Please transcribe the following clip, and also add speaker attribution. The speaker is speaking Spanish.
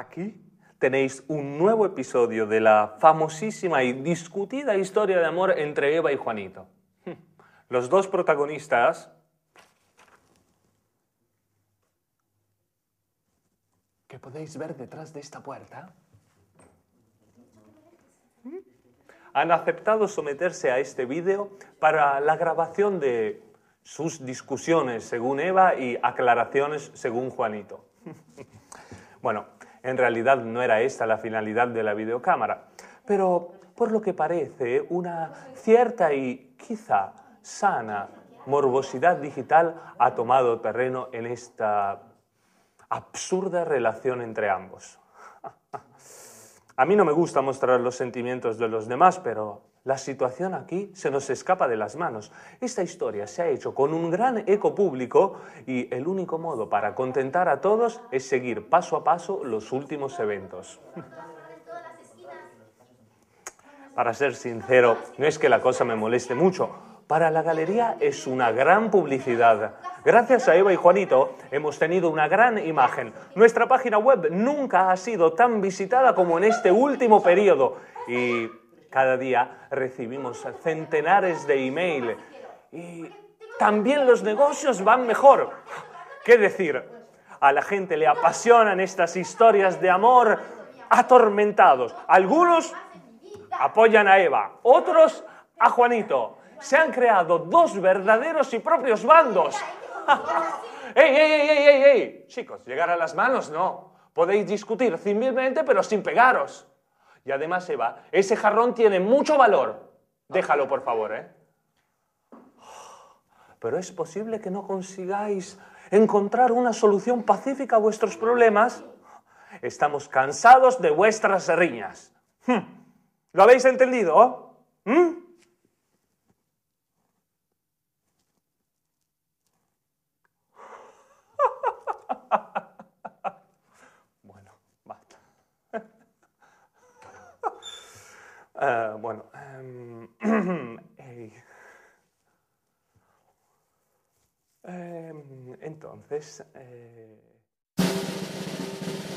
Speaker 1: Aquí tenéis un nuevo episodio de la famosísima y discutida historia de amor entre Eva y Juanito. Los dos protagonistas que podéis ver detrás de esta puerta han aceptado someterse a este vídeo para la grabación de sus discusiones según Eva y aclaraciones según Juanito. Bueno, en realidad no era esta la finalidad de la videocámara, pero por lo que parece una cierta y quizá sana morbosidad digital ha tomado terreno en esta absurda relación entre ambos. A mí no me gusta mostrar los sentimientos de los demás, pero la situación aquí se nos escapa de las manos. Esta historia se ha hecho con un gran eco público y el único modo para contentar a todos es seguir paso a paso los últimos eventos. Para ser sincero, no es que la cosa me moleste mucho. Para la galería es una gran publicidad. Gracias a Eva y Juanito hemos tenido una gran imagen. Nuestra página web nunca ha sido tan visitada como en este último periodo. Y cada día recibimos centenares de emails. Y también los negocios van mejor. ¿Qué decir? A la gente le apasionan estas historias de amor atormentados. Algunos apoyan a Eva, otros a Juanito. Se han creado dos verdaderos y propios bandos. ¡Ey, ey, ey, ey, ey, ey! Chicos, llegar a las manos no. Podéis discutir civilmente, pero sin pegaros. Y además, Eva, ese jarrón tiene mucho valor. Déjalo, por favor, ¿eh? Pero es posible que no consigáis encontrar una solución pacífica a vuestros problemas. Estamos cansados de vuestras riñas. ¿Lo habéis entendido? Bueno, basta. Bueno, entonces...